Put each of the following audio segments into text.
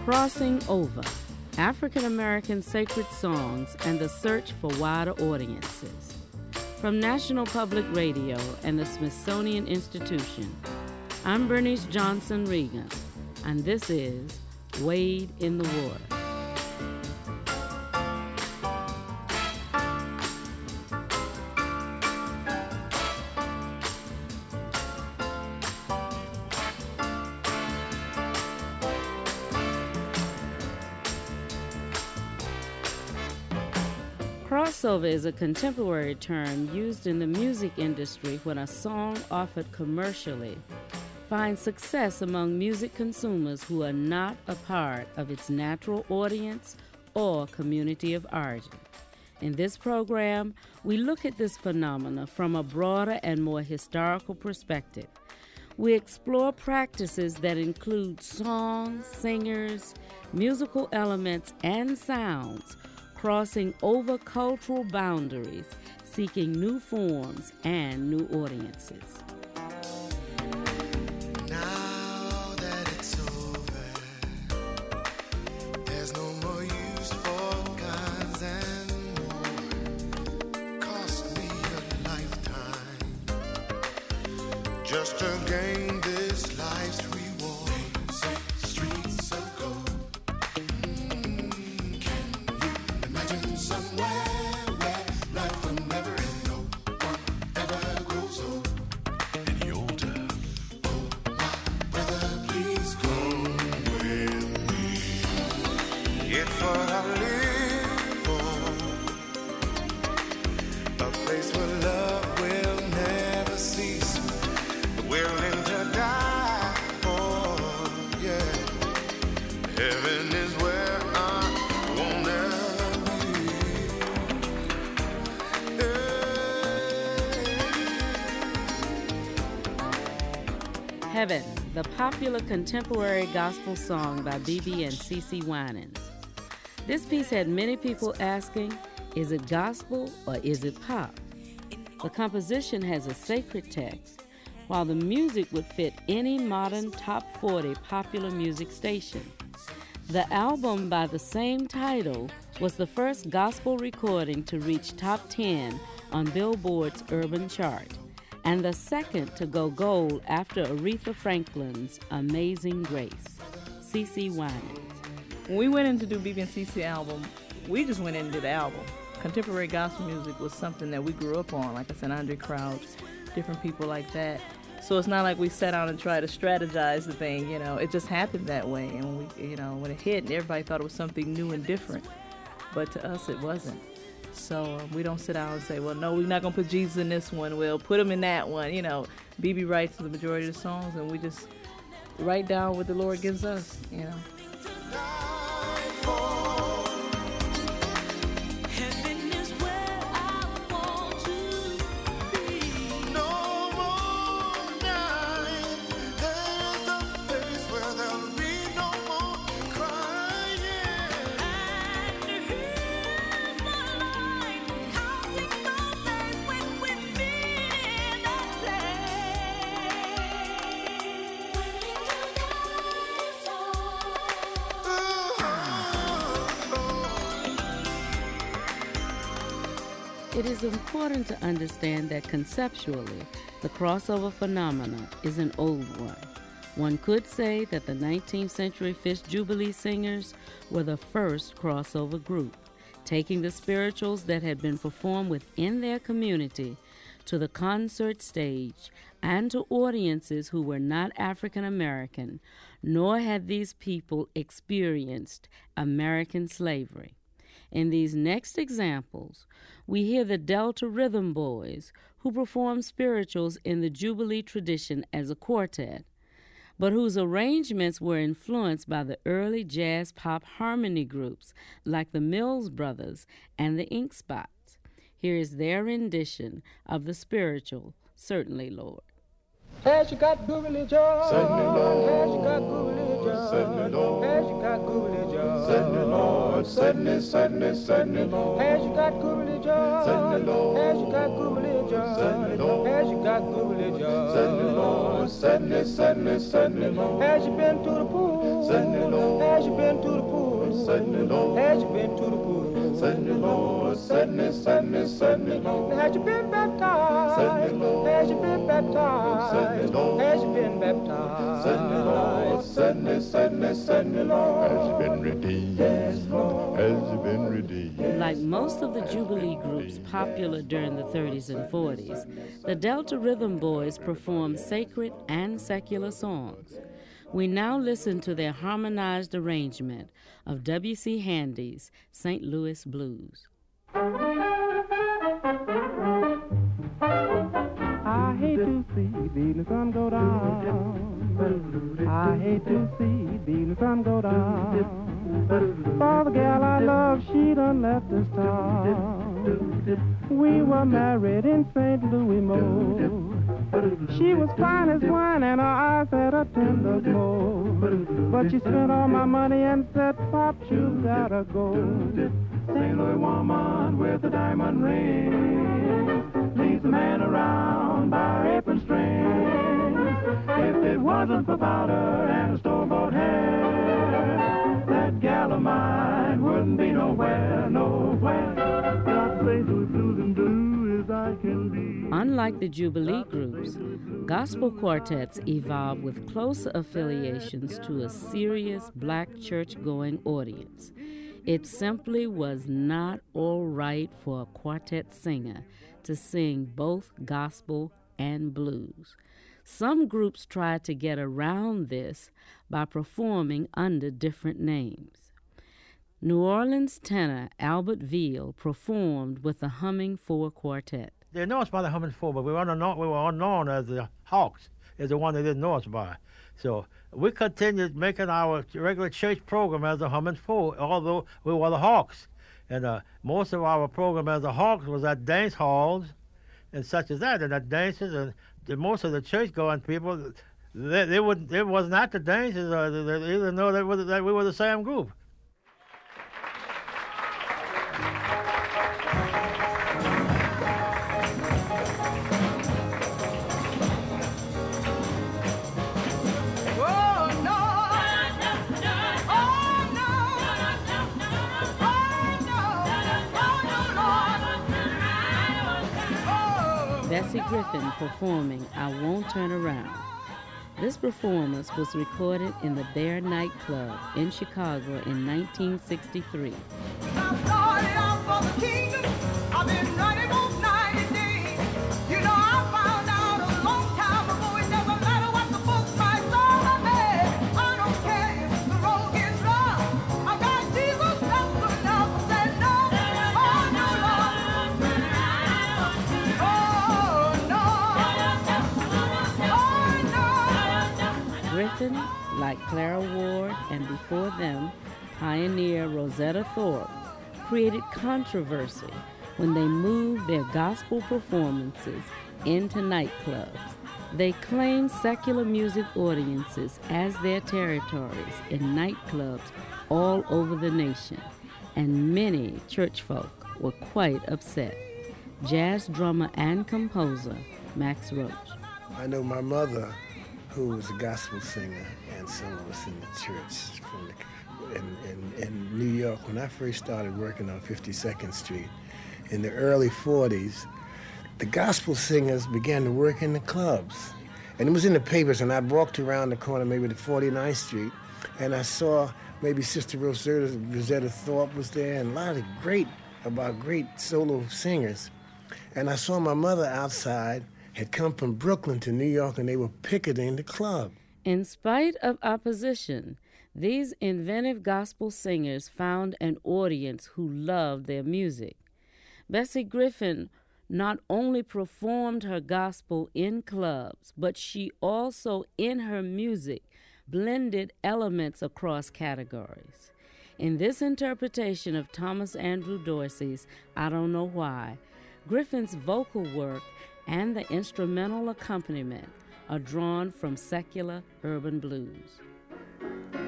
Crossing Over, African American Sacred Songs and the Search for Wider Audiences. From National Public Radio and the Smithsonian Institution, I'm Bernice Johnson Regan, and this is Wade in the Water. Crossover is a contemporary term used in the music industry when a song offered commercially finds success among music consumers who are not a part of its natural audience or community of origin. In this program, we look at this phenomena from a broader and more historical perspective. We explore practices that include songs, singers, musical elements, and sounds crossing over cultural boundaries, seeking new forms and new audiences. Now that it's over, there's no more use for guns and more. Cost me a lifetime just to gain this life's reward. Streets of gold. Heaven, the popular contemporary gospel song by BeBe and CeCe Winans. This piece had many people asking, is it gospel or is it pop? The composition has a sacred text, while the music would fit any modern top 40 popular music station. The album by the same title was the first gospel recording to reach top 10 on Billboard's urban chart, and the second to go gold after Aretha Franklin's Amazing Grace. CeCe Winans. When we went in to do BeBe and CeCe album, we just went in and did the album. Contemporary gospel music was something that we grew up on, like I said, Andre Crouch, different people like that. So it's not like we sat down and tried to strategize the thing, it just happened that way. And when it hit, everybody thought it was something new and different. But to us, it wasn't. So we don't sit down and say, well, no, we're not going to put Jesus in this one. We'll put him in that one. BeBe writes the majority of the songs, and we just write down what the Lord gives us, It is important to understand that conceptually, the crossover phenomena is an old one. One could say that the 19th century Fish Jubilee Singers were the first crossover group, taking the spirituals that had been performed within their community to the concert stage and to audiences who were not African American, nor had these people experienced American slavery. In these next examples, we hear the Delta Rhythm Boys, who perform spirituals in the Jubilee tradition as a quartet, but whose arrangements were influenced by the early jazz pop harmony groups like the Mills Brothers and the Ink Spots. Here is their rendition of the spiritual, Certainly, Lord. Has you got good religion? Certainly, Lord. Has you got good religion? Georgia. As you got Googly Georgia. Suddenly, Lord. As you got Googly Georgia. As you got Googly Georgia. As you got Googly Georgia. Suddenly, Lord. As you been to the pool. As you been to the pool. As you been to the pool. Suddenly, Lord. Has you been baptized? Has you been baptized? Has you been baptized? Suddenly, Lord. Has you been redeemed? Yes, Lord. Has you been redeemed? Like most of the Jubilee groups popular during the 30s and 40s, the Delta Rhythm Boys performed sacred and secular songs. We now listen to their harmonized arrangement of W.C. Handy's St. Louis Blues. I hate to see the evening sun go down. I hate to see the evening sun go down. For the gal I love, she done left this town. We were married in St. Louis, Mo. She was fine as wine and her eyes had a tender glow. But she spent all my money and said, Pop, you gotta go. St. Louis woman with a diamond ring leads a man around by her apron strings. If it wasn't for powder and a store-bought hair, that gal of mine wouldn't be nowhere. Got St. Louis blues and blue as I can be. Unlike the Jubilee groups, gospel quartets evolved with closer affiliations to a serious black church-going audience. It simply was not all right for a quartet singer to sing both gospel and blues. Some groups tried to get around this by performing under different names. New Orleans tenor Albert Veal performed with the Humming Four Quartet. They know us by the Humming Four, but we were unknown as the Hawks, is the one they didn't know us by. So we continued making our regular church program as the Humming Four, although we were the Hawks. And most of our program as the Hawks was at dance halls and such as that, and at dances, and most of the church-going people, it wasn't at the dances, or they didn't know that we were the same group. Bessie Griffin performing I Won't Turn Around. This performance was recorded in the Bear Night Club in Chicago in 1963. Griffin, like Clara Ward and before them, pioneer Rosetta Thorpe, created controversy when they moved their gospel performances into nightclubs. They claimed secular music audiences as their territories in nightclubs all over the nation, and many church folk were quite upset. Jazz drummer and composer Max Roach. I know my mother, who was a gospel singer and soloist in the church in New York. When I first started working on 52nd Street in the early 40s, the gospel singers began to work in the clubs. And it was in the papers, and I walked around the corner, maybe to 49th Street, and I saw maybe Sister Rosetta Thorpe was there, and a lot of great solo singers. And I saw my mother outside, had come from Brooklyn to New York, and they were picketing the club. In spite of opposition, these inventive gospel singers found an audience who loved their music. Bessie Griffin not only performed her gospel in clubs, but she also, in her music, blended elements across categories. In this interpretation of Thomas Andrew Dorsey's I Don't Know Why, Griffin's vocal work and the instrumental accompaniment are drawn from secular urban blues.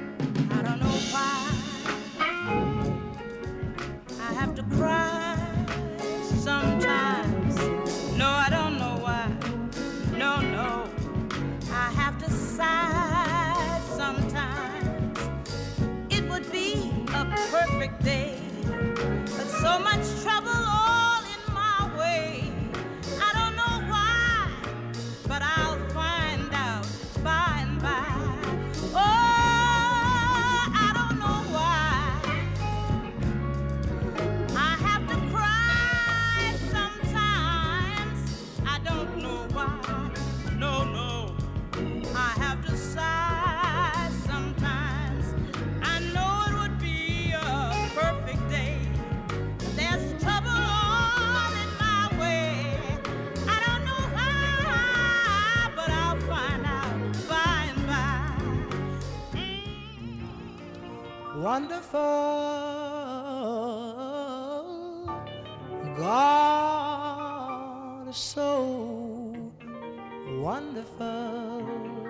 wonderful. God is so wonderful.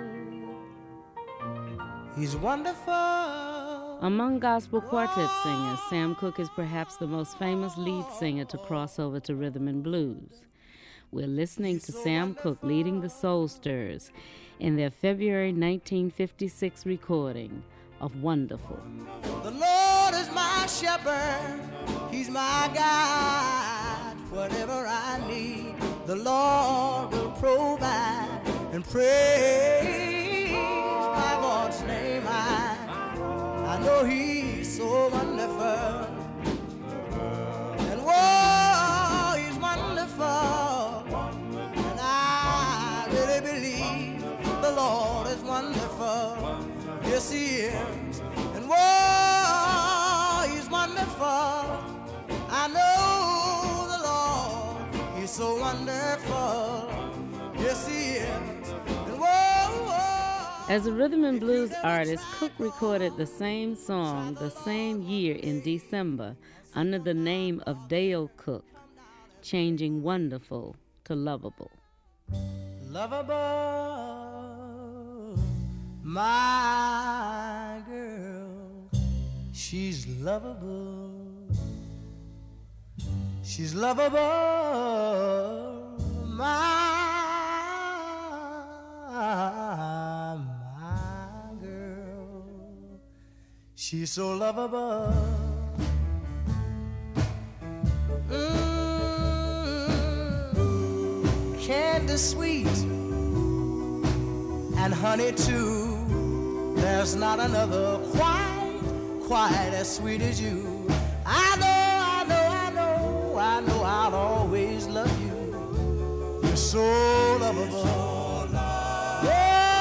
He's wonderful. Among gospel quartet singers, Sam Cooke is perhaps the most famous lead singer to cross over to rhythm and blues. We're listening to Sam Cooke leading the Soul Stirrers in their February 1956 recording of Wonderful. The Lord is my shepherd, He's my guide. Whatever I need, the Lord will provide. And praise my Lord's name, I know He's so wonderful. And whoa, He's wonderful. And I really believe the Lord is wonderful. Yes, He is. And whoa, He's wonderful. I know the Lord, He's so wonderful. Yes, He is. And whoa. As a rhythm and blues artist, Cooke recorded the same song the same year in December under the name of Dale Cooke, changing Wonderful to Lovable. Lovable, my girl, she's lovable. She's lovable, my girl. She's so lovable. Candy sweet and honey too. There's not another quite as sweet as you. I know I'll always love you. You're so lovable. Oh,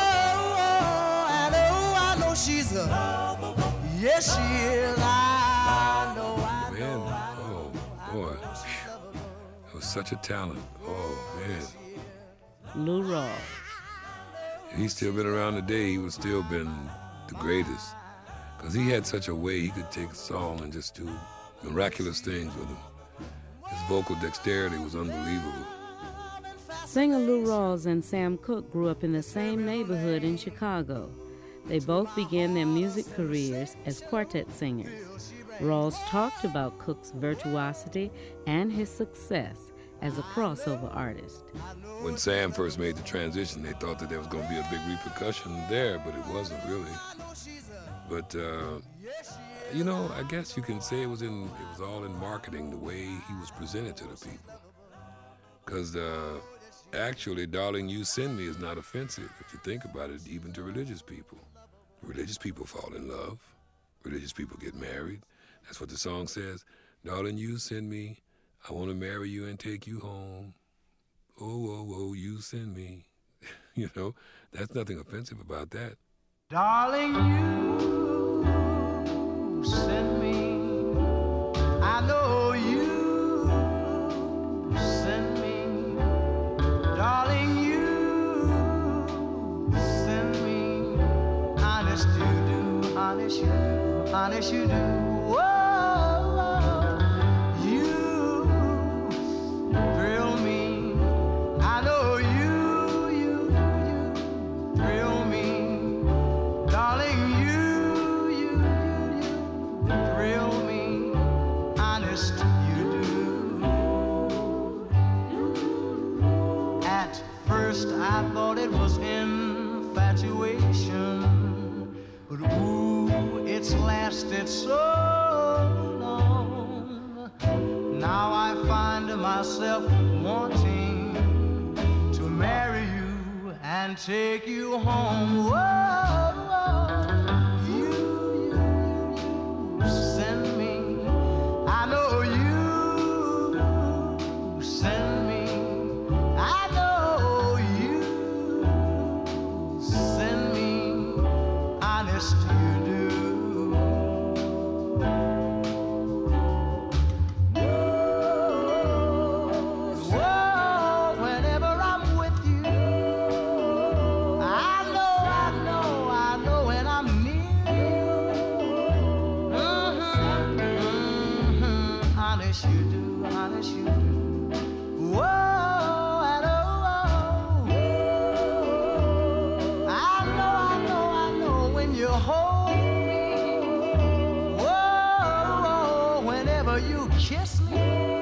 I know she's a, yes she is. I know. Man, oh boy, it was such a talent. Oh man. Lou Rawls. If he's still been around today, he would still been the greatest. Because he had such a way, he could take a song and just do miraculous things with him. His vocal dexterity was unbelievable. Singer Lou Rawls and Sam Cooke grew up in the same neighborhood in Chicago. They both began their music careers as quartet singers. Rawls talked about Cooke's virtuosity and his success as a crossover artist. When Sam first made the transition, they thought that there was going to be a big repercussion there, but it wasn't really. But, you know, I guess you can say it was all in marketing, the way he was presented to the people. Because actually, Darling, You Send Me is not offensive, if you think about it, even to religious people. Religious people fall in love. Religious people get married. That's what the song says. Darling, you send me. I want to marry you and take you home. Oh, you send me. You know, there's nothing offensive about that. Darling, you send me. I know you send me. Darling, you send me. Honest you do, honest you do, honest you do. Whoa. I thought it was infatuation, but ooh, it's lasted so long. Now I find myself wanting to marry you and take you home. Whoa, you send me. I know you send me. I know. Honest you do. Whoa, whenever I'm with you, I know when I'm near. honest you do, honest you do. Whoa, and oh, I know when you hold me. Whoa, whenever you kiss me.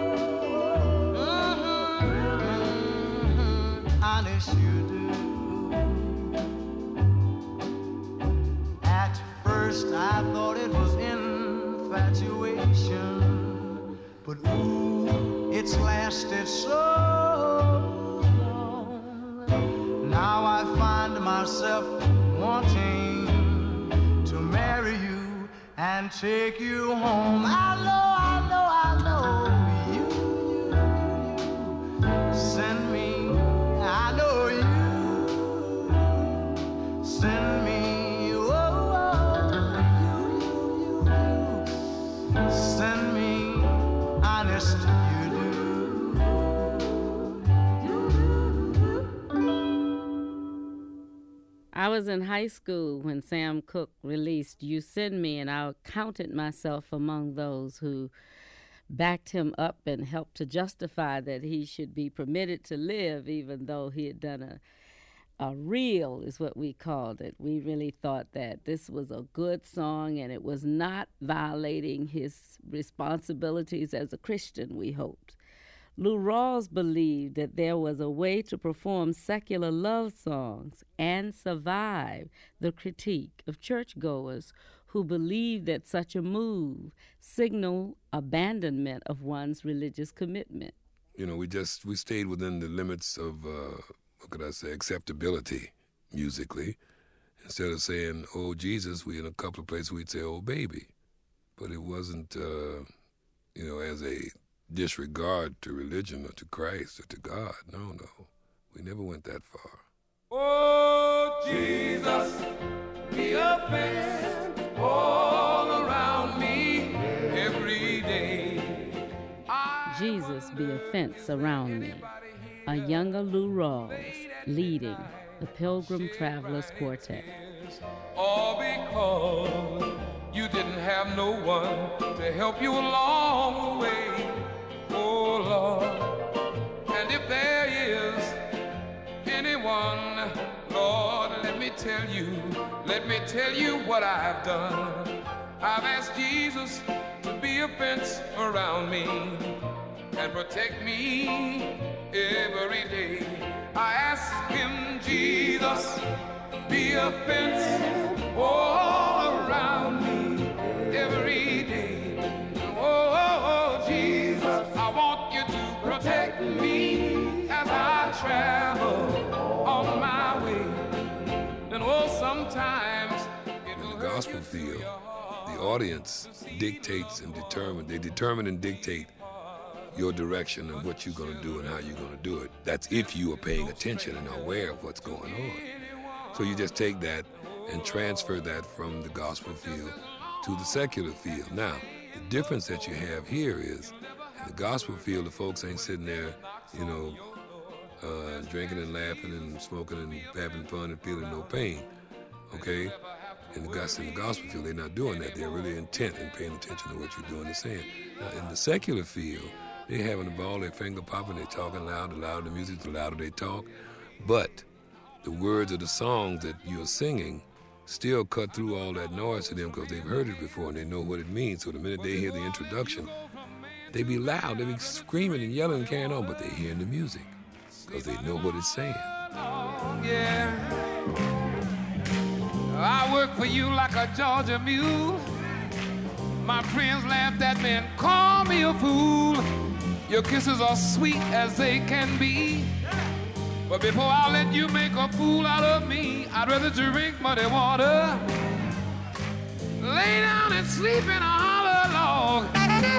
Honest you do. At first I thought it was infatuation, but ooh, it's lasted so long. Now I find myself wanting to marry you and take you home. I know you send me. I know you send me. Send me, honest you do. I was in high school when Sam Cooke released You Send Me, and I counted myself among those who backed him up and helped to justify that he should be permitted to live, even though he had done a reel, is what we called it. We really thought that this was a good song and it was not violating his responsibilities as a Christian, we hoped. Lou Rawls believed that there was a way to perform secular love songs and survive the critique of churchgoers who believed that such a move signaled abandonment of one's religious commitment. You know, we stayed within the limits of what could I say, acceptability musically. Instead of saying, oh, Jesus, we in a couple of places we'd say, oh, baby. But it wasn't, as a disregard to religion or to Christ or to God. No. We never went that far. Oh, Jesus, be a fence all around me every day. Jesus, be a fence around me. A younger Lou Rawls leading the Pilgrim Travelers Quartet. All because you didn't have no one to help you along the way, oh Lord. And if there is anyone, Lord, let me tell you what I've done. I've asked Jesus to be a fence around me and protect me every day. I ask him, Jesus, be a fence all around me every day. Oh, Jesus, I want you to protect me as I travel on my way. And sometimes in the gospel field, the audience dictates and they determine and dictate your direction and what you're going to do and how you're going to do it. That's if you are paying attention and aware of what's going on. So you just take that and transfer that from the gospel field to the secular field. Now, the difference that you have here is in the gospel field, the folks ain't sitting there, drinking and laughing and smoking and having fun and feeling no pain, okay? In the gospel field, they're not doing that. They're really intent and paying attention to what you're doing and saying. Now, in the secular field, they having the ball, their finger popping, they talking loud, the louder the music, the louder they talk. But the words of the songs that you're singing still cut through all that noise to them because they've heard it before and they know what it means. So the minute they hear the introduction, they be loud, they be screaming and yelling and carrying on, but they hearing the music because they know what it's saying. Yeah, I work for you like a Georgia mule. My friends laughed at me and called me a fool. Your kisses are sweet as they can be. But before I let you make a fool out of me, I'd rather drink muddy water, lay down and sleep in a hollow log.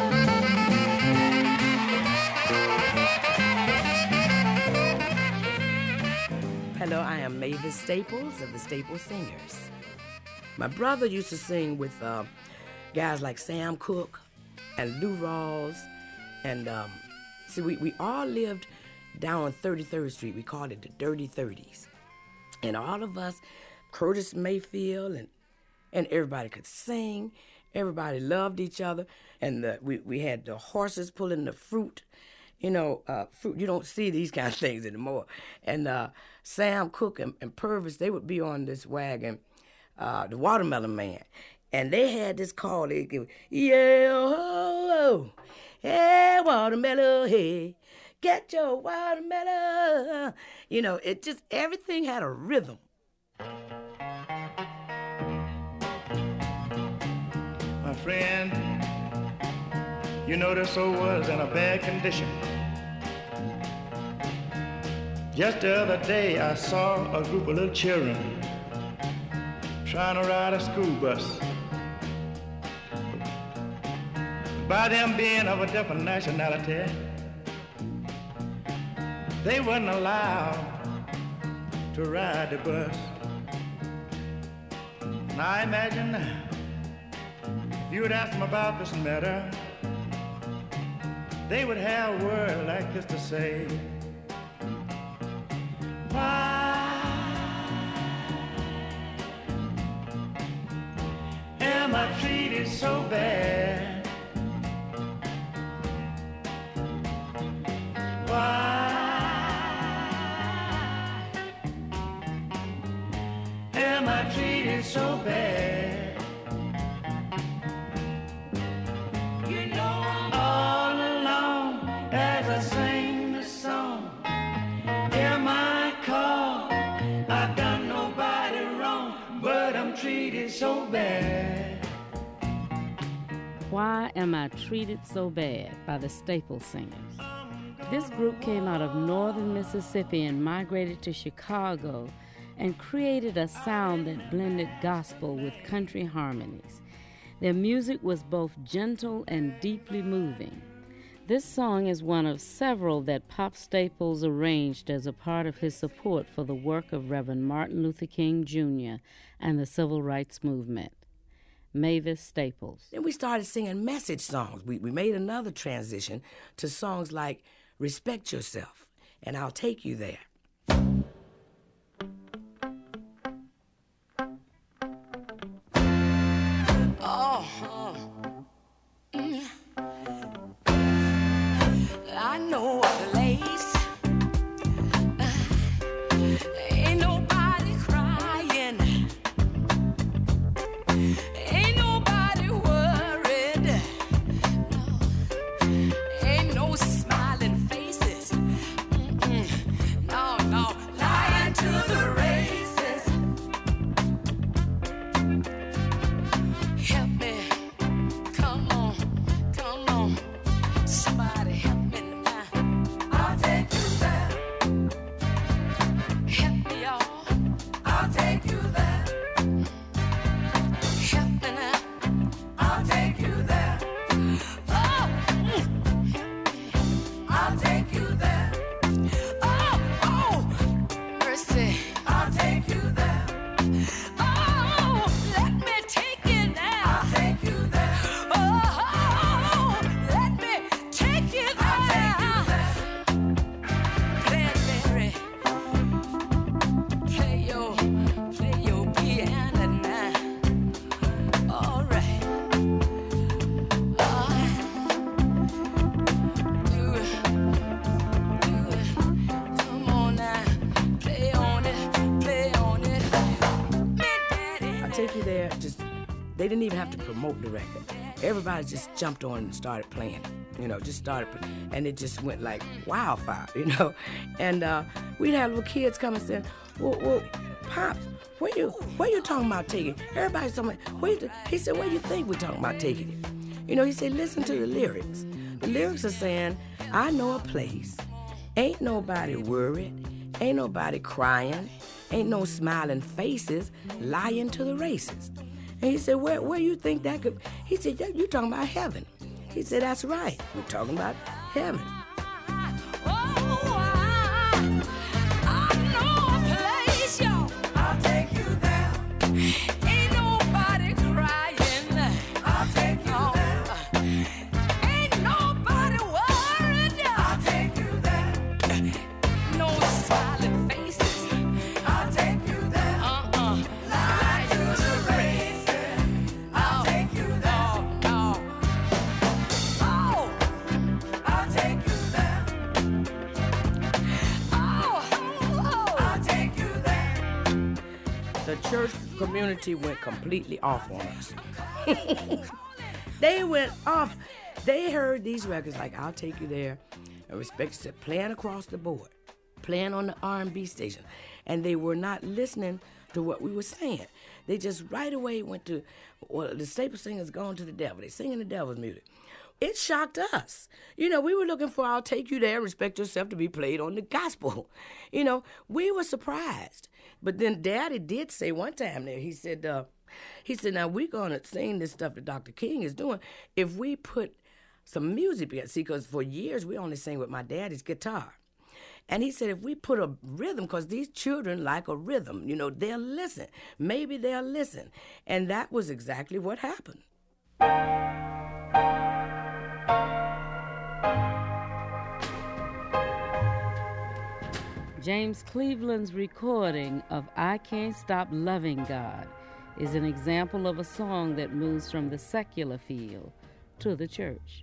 Hello, I am Mavis Staples of the Staples Singers. My brother used to sing with guys like Sam Cooke and Lou Rawls. And see, we all lived down on 33rd Street. We called it the Dirty 30s. And all of us, Curtis Mayfield, and everybody could sing. Everybody loved each other, and we had the horses pulling the fruit. Fruit, you don't see these kind of things anymore. And Sam Cooke and Purvis, they would be on this wagon, the Watermelon Man. And they had this call, they give, yeah, ho, hey, watermelon, hey, get your watermelon. It just, everything had a rhythm. My friend, this old world's in a bad condition. Just the other day, I saw a group of little children trying to ride a school bus. By them being of a different nationality, they wasn't allowed to ride the bus. Now I imagine if you would ask them about this matter, they would have a word like this to say. Why am I treated so bad? Why am I treated so bad? All alone as I sing the song, hear my call. I've done nobody wrong, but I'm treated so bad. Why Am I Treated So Bad by the Staple Singers. This group came out of northern Mississippi and migrated to Chicago and created a sound that blended gospel with country harmonies. Their music was both gentle and deeply moving. This song is one of several that Pop Staples arranged as a part of his support for the work of Reverend Martin Luther King Jr. and the Civil Rights Movement. Mavis Staples. Then we started singing message songs. We made another transition to songs like Respect Yourself and I'll Take You There. I know a place. Ain't nobody crying. Ain't nobody worried. No. Ain't no smiling faces. No, no. Lying to the races. Help me. Come on. Come on. Somebody help me now. I'll take you there. Help me, y'all. I'll take you there. Help me now. I'll take you there. Oh, I'll take you there. Oh, mercy. I'll take you there. Oh, let me take you there. I'll take you there. Oh, let me take you there. I'll take you there. Cranberry, play your piano now. All right. Do it. Come on now, play on it. I'll Take You There, they didn't even have to promote the record. Everybody just jumped on and started playing it, just started playing, and it just went like wildfire, And we'd have little kids come and say, well, Pops, where you talking about taking it? Everybody's talking about, he said, where you think we're talking about taking it? He said, listen to the lyrics. The lyrics are saying, I know a place, ain't nobody worried, ain't nobody crying, ain't no smiling faces, lying to the races. And he said, where you think that could... He said, you talking about heaven. He said, that's right. We're talking about heaven. I'll take you there. Ain't nobody crying. I'll take you there. Ain't nobody worried. I'll take you there. No smiling faces. I'll take you there. Lie to the races. I'll take you there. fraternity went completely off on us. They went off. They heard these records like I'll Take You There and Respect Yourself playing across the board, playing on the R&B station, and they were not listening to what we were saying. They just right away went to, well, the Staple Singers going to the devil. They singing the devil's music. It shocked us. You know, we were looking for I'll Take You There, Respect Yourself to be played on the gospel. You know, we were surprised. But then Daddy did say one time there, he said, now we're going to sing this stuff that Dr. King is doing if we put some music together. See, because for years we only sang with my daddy's guitar. And he said if we put a rhythm, because these children like a rhythm, you know, they'll listen. Maybe they'll listen. And that was exactly what happened. James Cleveland's recording of I Can't Stop Loving God is an example of a song that moves from the secular field to the church.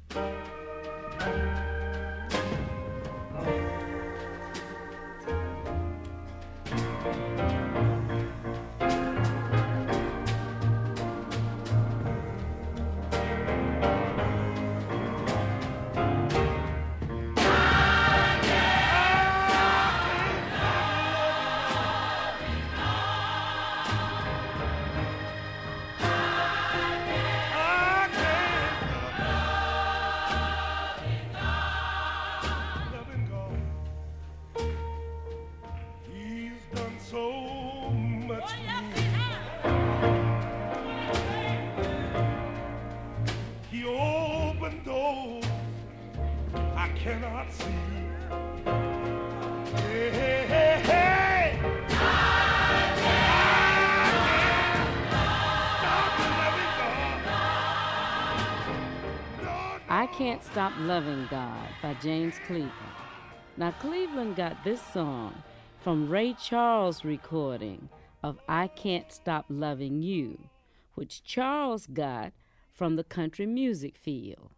I Can't Stop Loving God by James Cleveland. Now, Cleveland got this song from Ray Charles' recording of I Can't Stop Loving You, which Charles got from the country music field.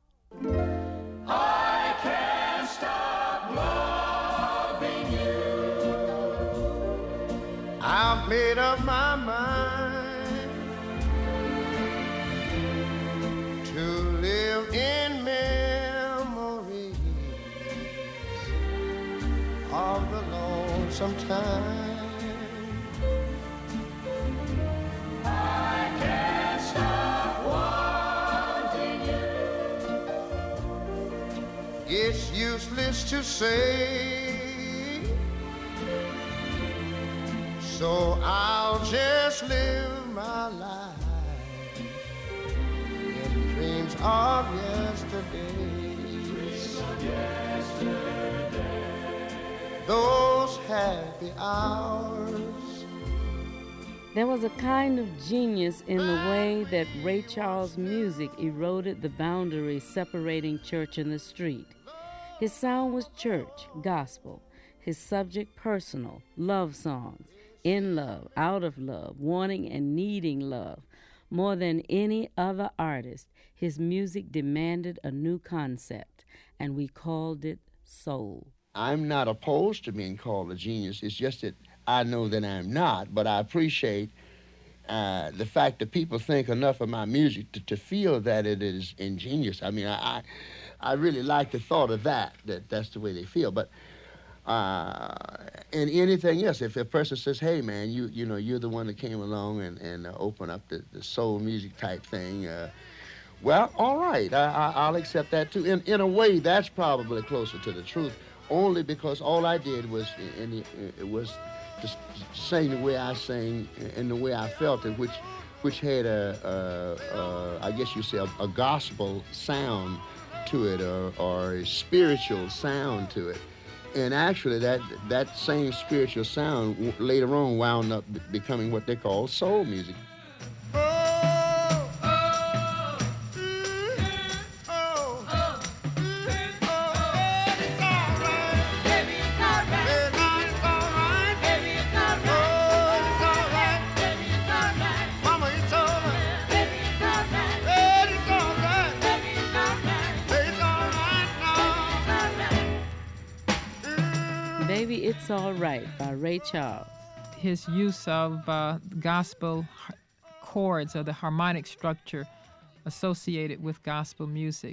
I can't stop loving you. I've made up my mind to live in memories of the lonesome time. I can't stop wanting you. It's useless to say, so I'll just live my life in dreams of yesterdays. Those happy hours. There was a kind of genius in the way that Ray Charles' music eroded the boundaries separating church and the street. His sound was church, gospel. His subject personal, love songs, in love, out of love, wanting and needing love. More than any other artist, his music demanded a new concept, and we called it soul. I'm not opposed to being called a genius. It's just that I know that I'm not, but I appreciate the fact that people think enough of my music to feel that it is ingenious. I mean, I really like the thought of that's the way they feel. But and anything else, if a person says, hey, man, you know, you're the one that came along and opened up the soul music type thing, well, all right, I'll accept that too. In a way, that's probably closer to the truth, only because all I did was just sing the way I sang and the way I felt it, which had I guess you say a gospel sound to it, or a spiritual sound to it. And actually that same spiritual sound later on wound up becoming what they call soul music. Baby, It's All Right by Ray Charles. his use of gospel chords or the harmonic structure associated with gospel music.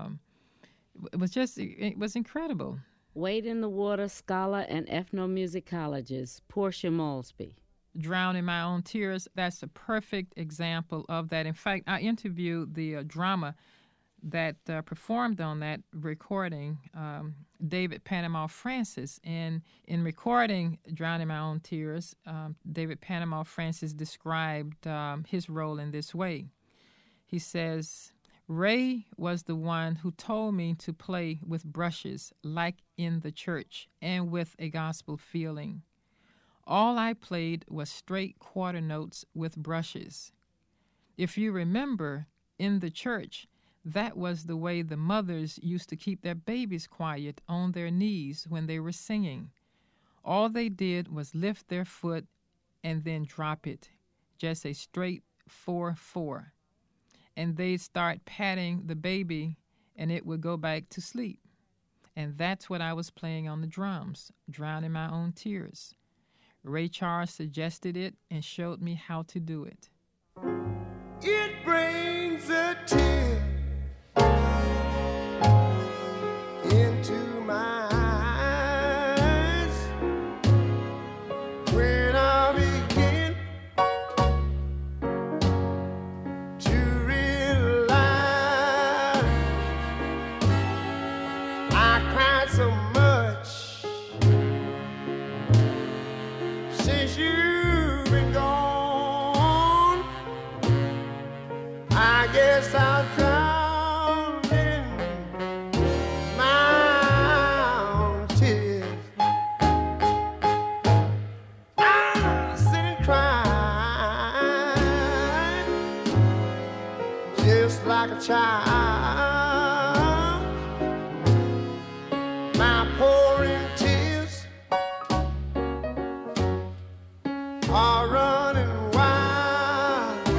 It was incredible. Wade in the Water scholar and ethnomusicologist Portia Malsby. Drown in My Own Tears, that's a perfect example of that. In fact, I interviewed the drama that performed on that recording, David Panama Francis. And in recording Drown in My Own Tears, David Panama Francis described his role in this way. He says, Ray was the one who told me to play with brushes like in the church and with a gospel feeling. All I played was straight quarter notes with brushes. If you remember, in the church, that was the way the mothers used to keep their babies quiet on their knees when they were singing. All they did was lift their foot and then drop it, just a straight 4-4. And they'd start patting the baby and it would go back to sleep. And that's what I was playing on the drums, Drown in My Own Tears. Ray Charles suggested it and showed me how to do it. It brings a tear into my eyes when I begin to realize I cried so much since you've been gone. I guess I'll drown in my own tears. I sit and cry just like a child. My pouring tears are running wild.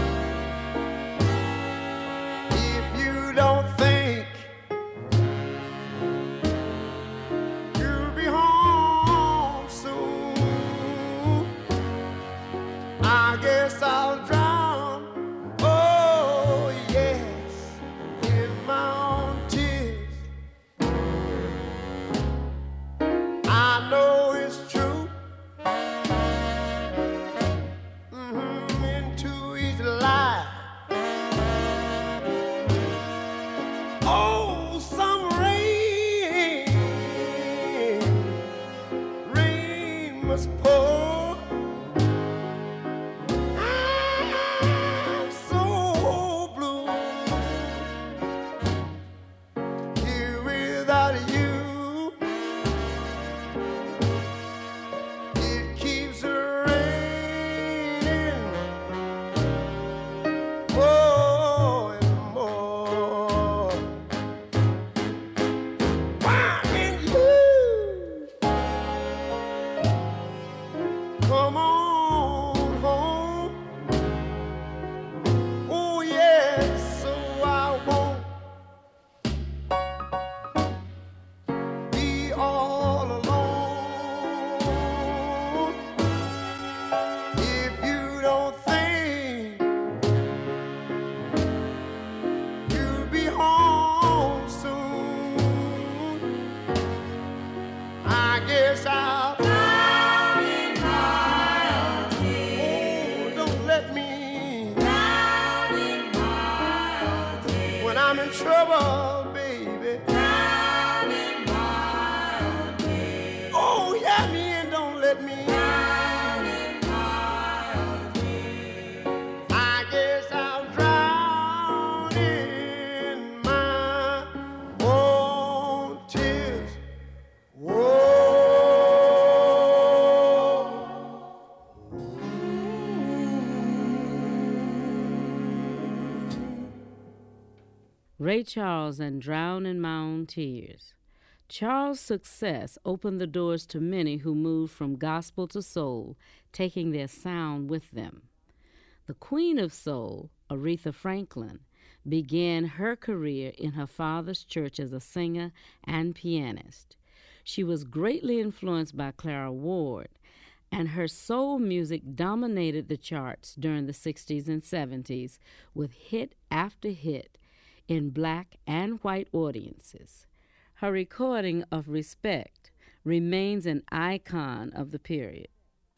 If you don't think you'll be home soon, I guess I'll drown, oh yes, in my own tears. I know it's true. Into each lie. Oh, some rain must pour. I'm so blue here without you. It keeps raining more and more. Why can't you come on home? Oh yes, so I won't be all alone. If you don't think you'll be home soon, I guess I'll drown in my own tears. Oh, don't let me drown in my own tears. When I'm in trouble, baby, drown in my own tears. Oh, hear me and don't let me drown in my own tears. I guess I'll drown in my own tears. Whoa. Ray Charles and Drown in My Own Tears. Charles' success opened the doors to many who moved from gospel to soul, taking their sound with them. The Queen of Soul, Aretha Franklin, began her career in her father's church as a singer and pianist. She was greatly influenced by Clara Ward and her soul music dominated the charts during the 60s and 70s with hit after hit in black and white audiences. Her recording of Respect remains an icon of the period.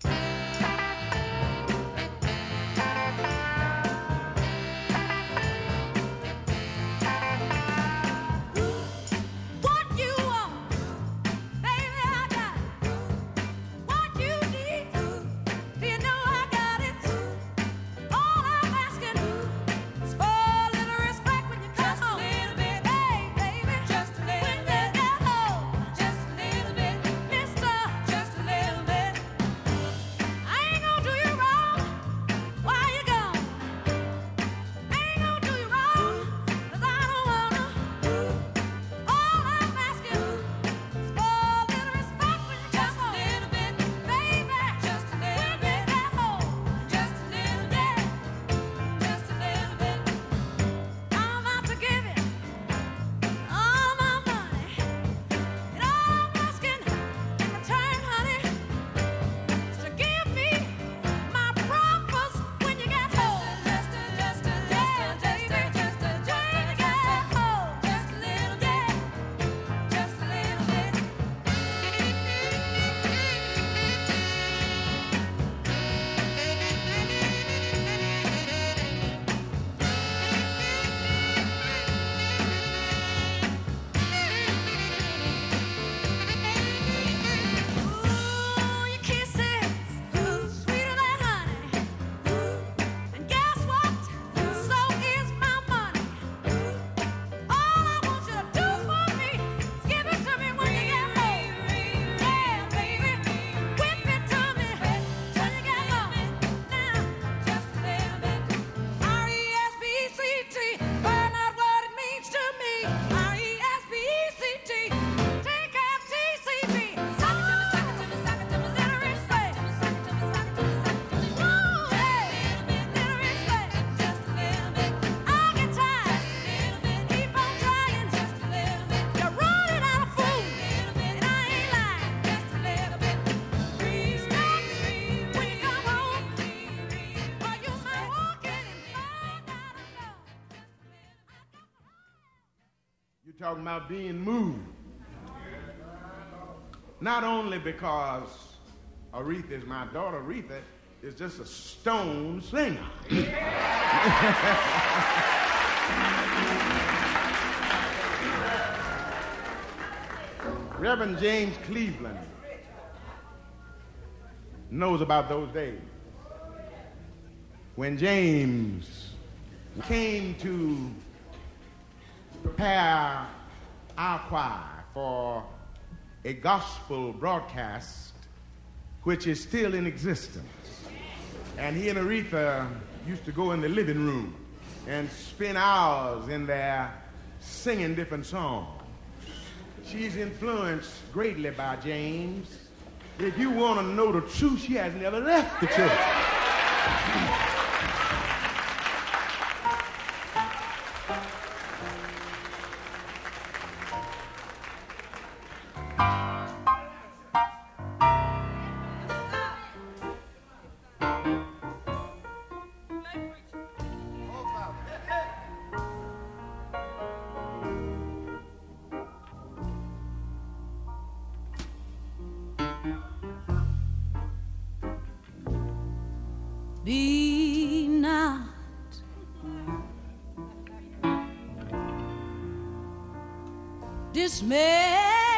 Talking about being moved. Not only because Aretha is my daughter, Aretha is just a stone singer. Reverend James Cleveland knows about those days when James came to prepare our choir for a gospel broadcast which is still in existence. And he and Aretha used to go in the living room and spend hours in there singing different songs. She's influenced greatly by James. If you want to know the truth, she has never left the church. Be not dismayed.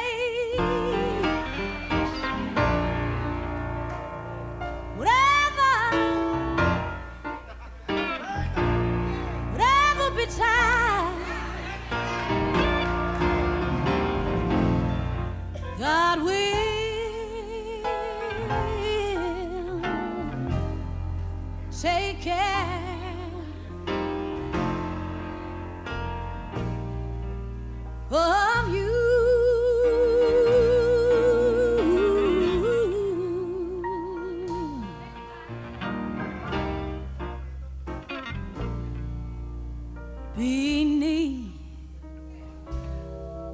Whatever betide, God will take care of you.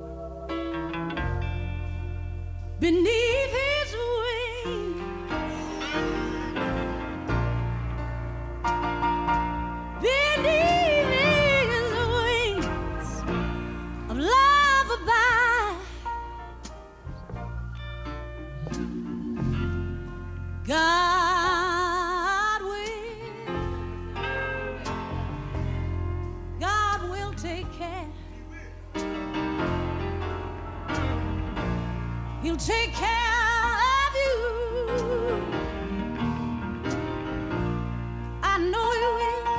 Beneath his wing take care. He'll take care of you. I know he will.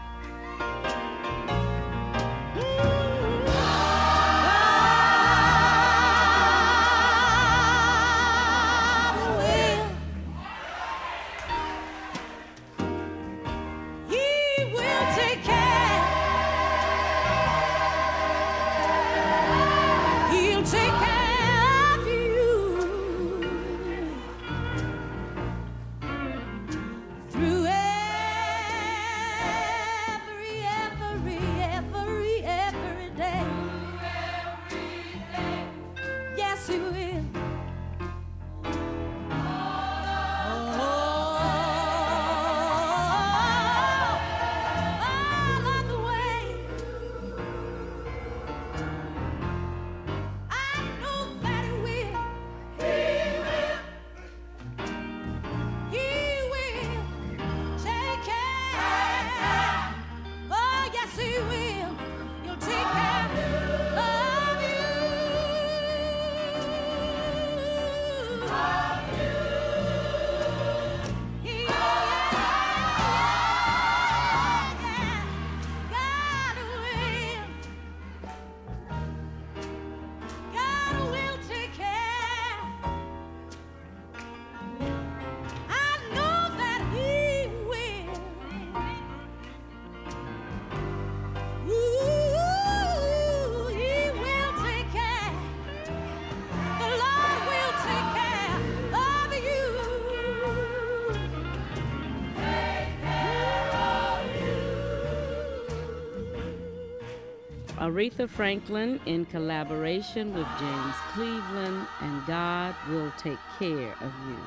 Aretha Franklin in collaboration with James Cleveland and God Will Take Care of You.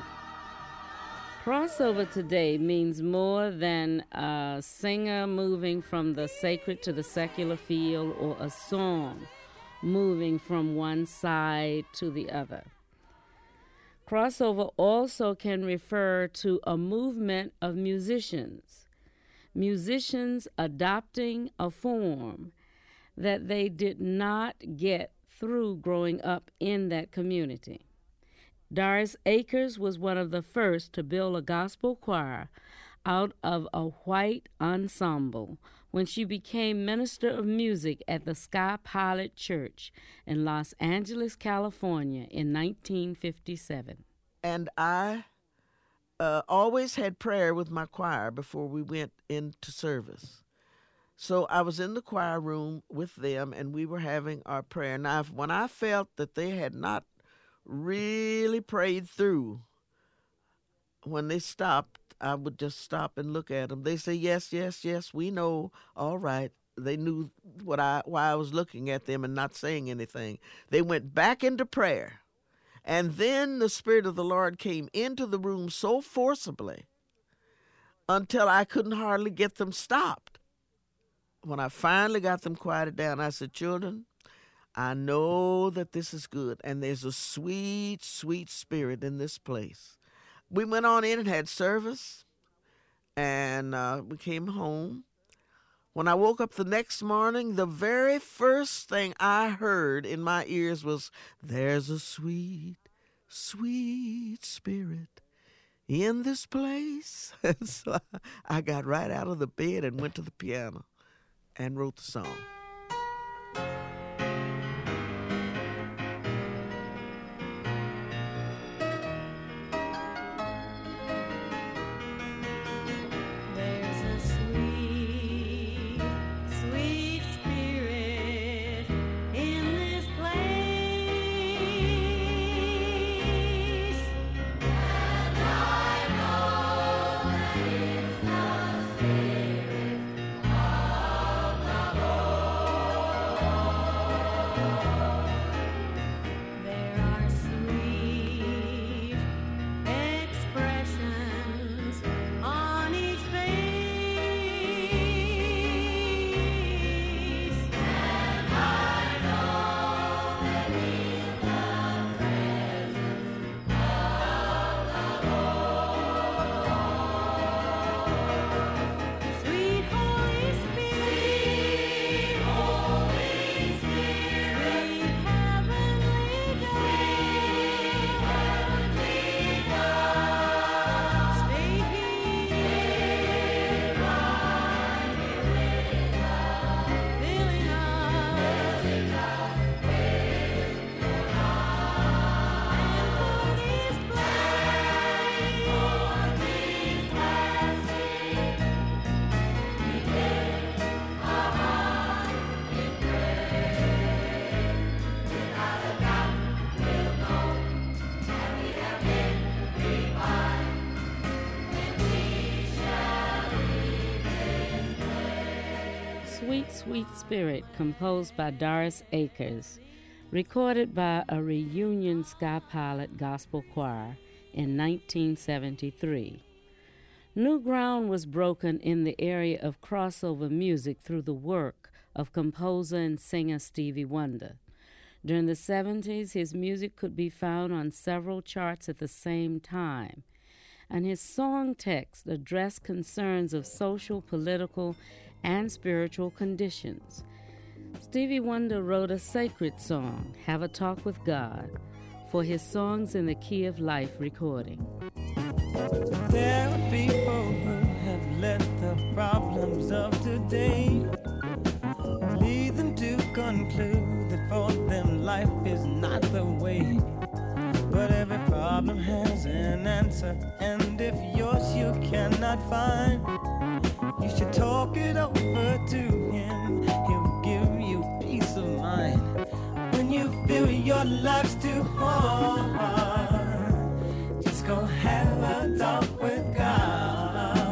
Crossover today means more than a singer moving from the sacred to the secular field or a song moving from one side to the other. Crossover also can refer to a movement of musicians adopting a form that they did not get through growing up in that community. Doris Akers was one of the first to build a gospel choir out of a white ensemble when she became minister of music at the Sky Pilot Church in Los Angeles, California in 1957. And I always had prayer with my choir before we went into service. So I was in the choir room with them, and we were having our prayer. Now, when I felt that they had not really prayed through, when they stopped, I would just stop and look at them. They say, yes, yes, yes, we know, all right. They knew why I was looking at them and not saying anything. They went back into prayer, and then the Spirit of the Lord came into the room so forcibly until I couldn't hardly get them stopped. When I finally got them quieted down, I said, children, I know that this is good, and there's a sweet, sweet spirit in this place. We went on in and had service, and we came home. When I woke up the next morning, the very first thing I heard in my ears was, there's a sweet, sweet spirit in this place. So I got right out of the bed and went to the piano and wrote the song. Oh Sweet, Sweet Spirit, composed by Doris Akers, recorded by a reunion Sky Pilot gospel choir in 1973. New ground was broken in the area of crossover music through the work of composer and singer Stevie Wonder. During the 70s, his music could be found on several charts at the same time, and his song text addressed concerns of social, political, and spiritual conditions. Stevie Wonder wrote a sacred song, Have a Talk with God, for his Songs in the Key of Life recording. There are people who have let the problems of today lead them to conclude that for them life is not the way. But every problem has an answer, and if yours you cannot find, you should talk it over to him. He'll give you peace of mind. When you feel your life's too hard, just go have a talk with God.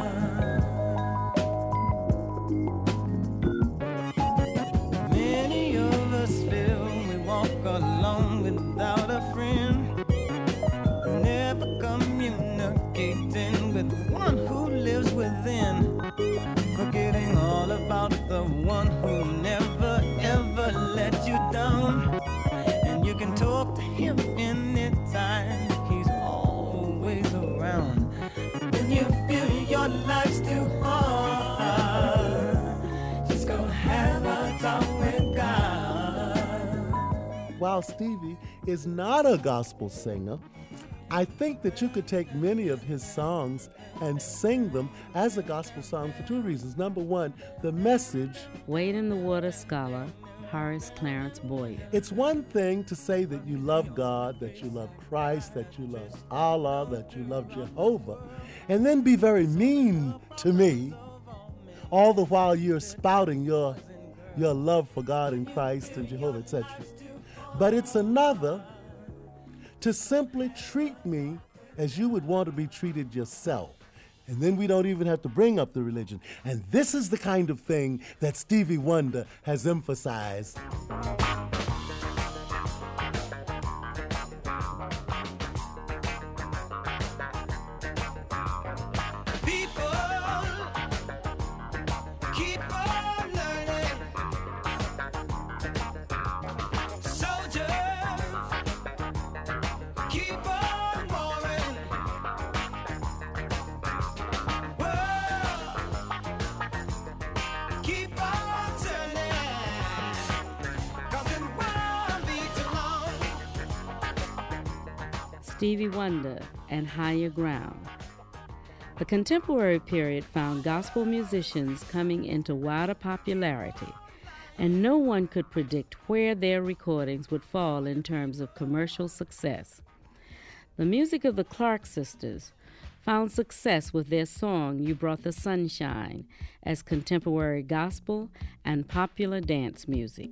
Many of us feel we walk alone without a friend, never communicating with one who lives within, forgetting all about the one who never ever let you down. And you can talk to him anytime, he's always around. When you feel your life's too hard, just go have a talk with God. While Stevie is not a gospel singer, I think that you could take many of his songs and sing them as a gospel song for two reasons. Number one, the message. Wade in the Water scholar Horace Clarence Boyer. It's one thing to say that you love God, that you love Christ, that you love Allah, that you love Jehovah, and then be very mean to me, all the while you're spouting your love for God and Christ and Jehovah, etc. But it's another to simply treat me as you would want to be treated yourself. And then we don't even have to bring up the religion. And this is the kind of thing that Stevie Wonder has emphasized. Stevie Wonder and Higher Ground. The contemporary period found gospel musicians coming into wider popularity, and no one could predict where their recordings would fall in terms of commercial success. The music of the Clark sisters found success with their song You Brought the Sunshine as contemporary gospel and popular dance music.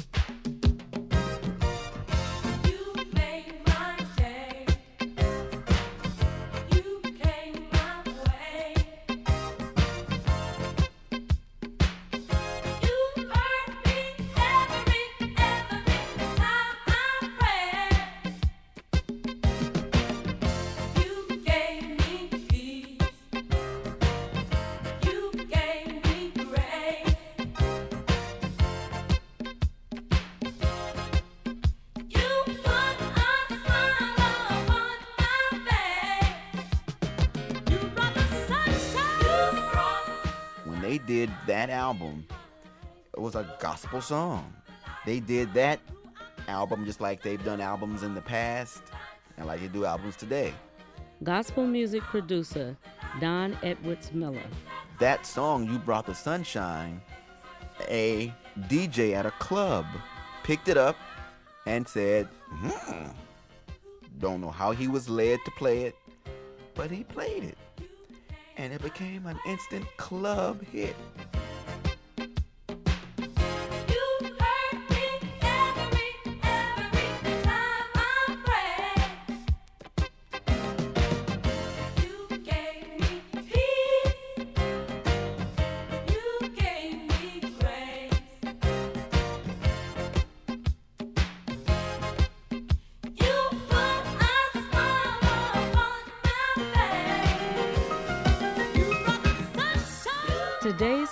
They did that album. It was a gospel song. They did that album just like they've done albums in the past and like they do albums today. Gospel music producer Don Edwards Miller. That song, You Brought the Sunshine, a DJ at a club picked it up and said, Don't know how he was led to play it, but he played it. And it became an instant club hit.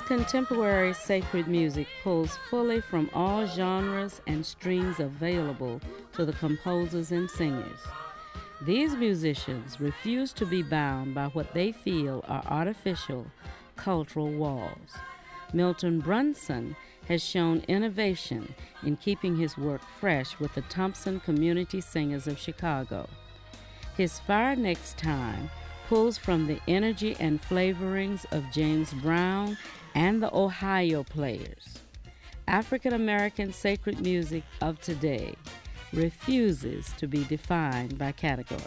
contemporary sacred music pulls fully from all genres and streams available to the composers and singers. These musicians refuse to be bound by what they feel are artificial cultural walls. Milton Brunson has shown innovation in keeping his work fresh with the Thompson Community Singers of Chicago. His Fire Next Time pulls from the energy and flavorings of James Brown and the Ohio Players. African American sacred music of today refuses to be defined by category.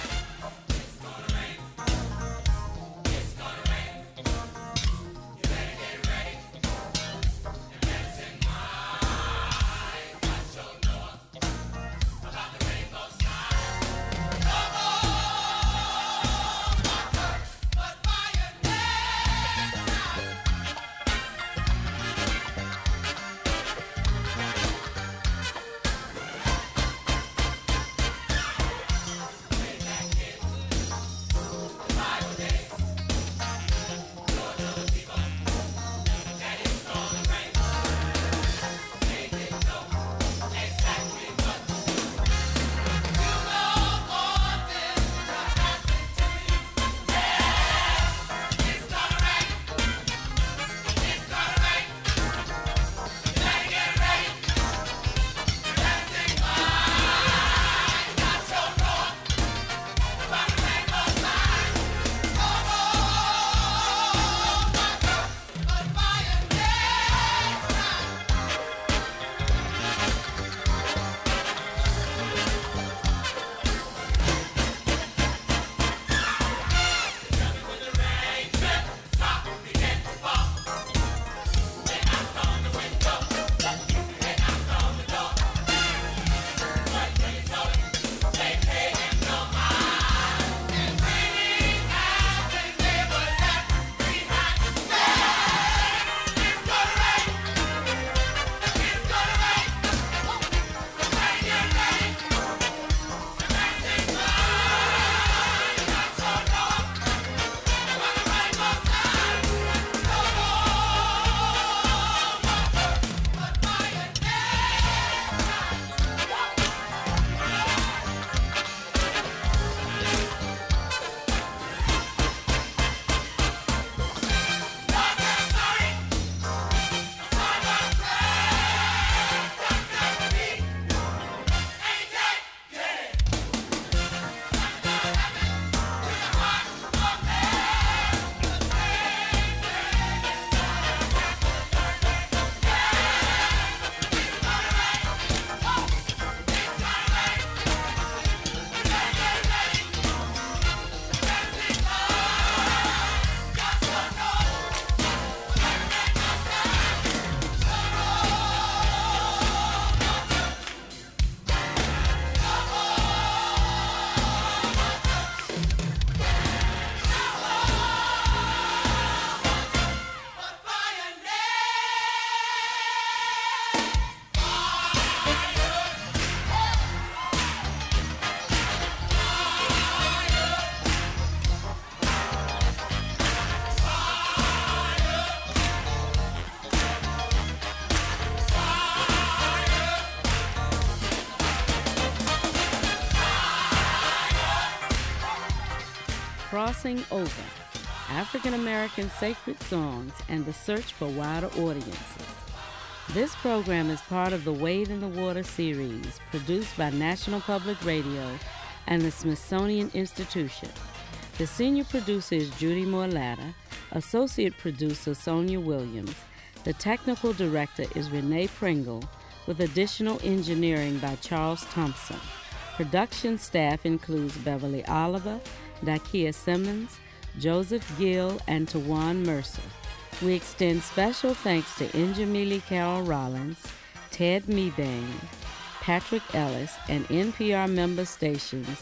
Crossing Over, African American Sacred Songs and the Search for Wider Audiences. This program is part of the Wade in the Water series produced by National Public Radio and the Smithsonian Institution. The senior producer is Judy Moore-Latta, associate producer Sonia Williams. The technical director is Renee Pringle, with additional engineering by Charles Thompson. Production staff includes Beverly Oliver, Dakia Simmons, Joseph Gill, and Tawan Mercer. We extend special thanks to Njamili Carol Rollins, Ted Mebane, Patrick Ellis, and NPR member stations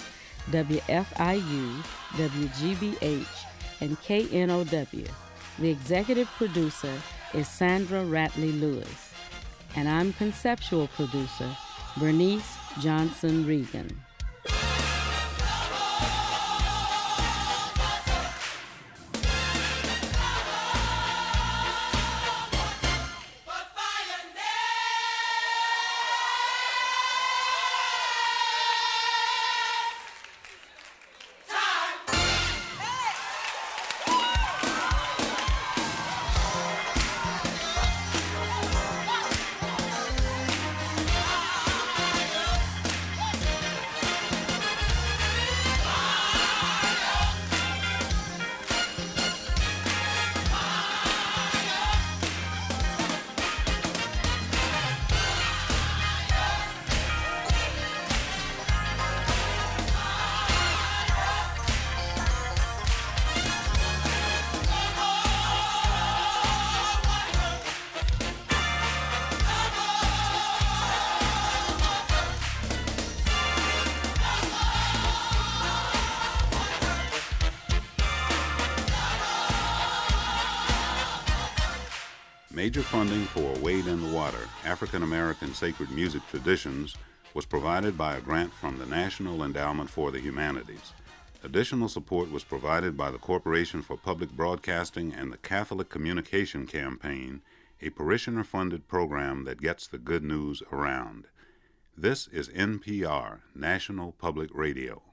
WFIU, WGBH, and KNOW. The executive producer is Sandra Ratley Lewis. And I'm conceptual producer Bernice Johnson Regan. Major funding for Wade in the Water, African American Sacred Music Traditions was provided by a grant from the National Endowment for the Humanities. Additional support was provided by the Corporation for Public Broadcasting and the Catholic Communication Campaign, a parishioner-funded program that gets the good news around. This is NPR, National Public Radio.